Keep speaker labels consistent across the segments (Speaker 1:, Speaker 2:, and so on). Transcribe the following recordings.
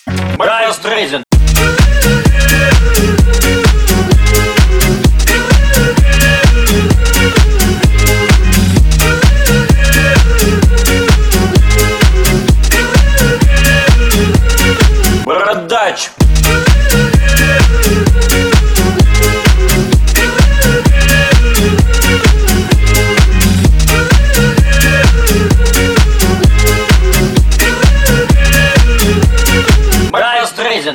Speaker 1: Барбара Стрейзенд. Бородач. Барбара Стрейзенд.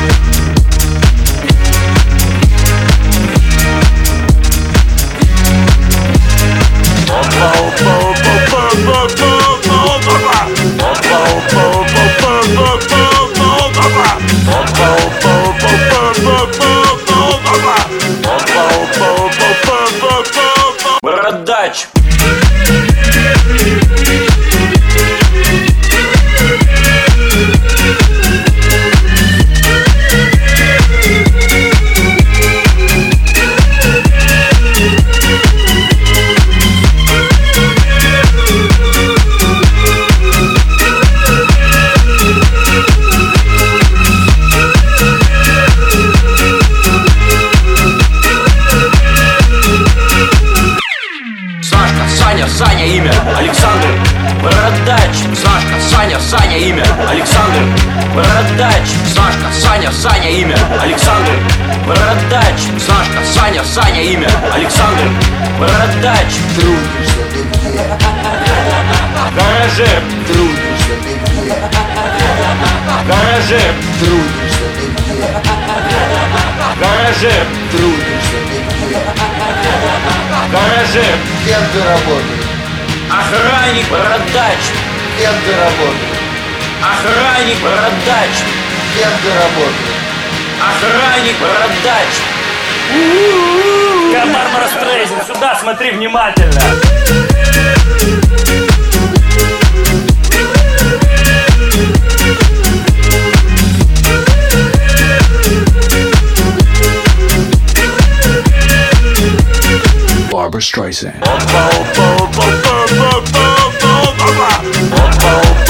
Speaker 1: Бородач. Саня, имя Александр. Бородач. Сашка, Саня, имя Александр. Бородач. Сашка, Саня, имя Александр. Бородач. Сашка, Саня, имя Александр. Бородач.
Speaker 2: Трудишься ты где?
Speaker 1: Гаражер.
Speaker 2: Трудишься ты где?
Speaker 1: Гаражер.
Speaker 2: Трудишься ты где?
Speaker 1: Гаражер.
Speaker 2: Трудишься ты где?
Speaker 1: Гаражер.
Speaker 2: Кем ты работаешь?
Speaker 1: Охранник. Бородач.
Speaker 2: Кем ты работаешь?
Speaker 1: Охранник. Бородач.
Speaker 2: Кем ты работаешь?
Speaker 1: Охранник. Бородач.
Speaker 3: Барбара Стрейзенд, сюда смотри внимательно.
Speaker 4: Barbara Streisand.
Speaker 1: Опа, опа, опа, опа, опа, опа, опа.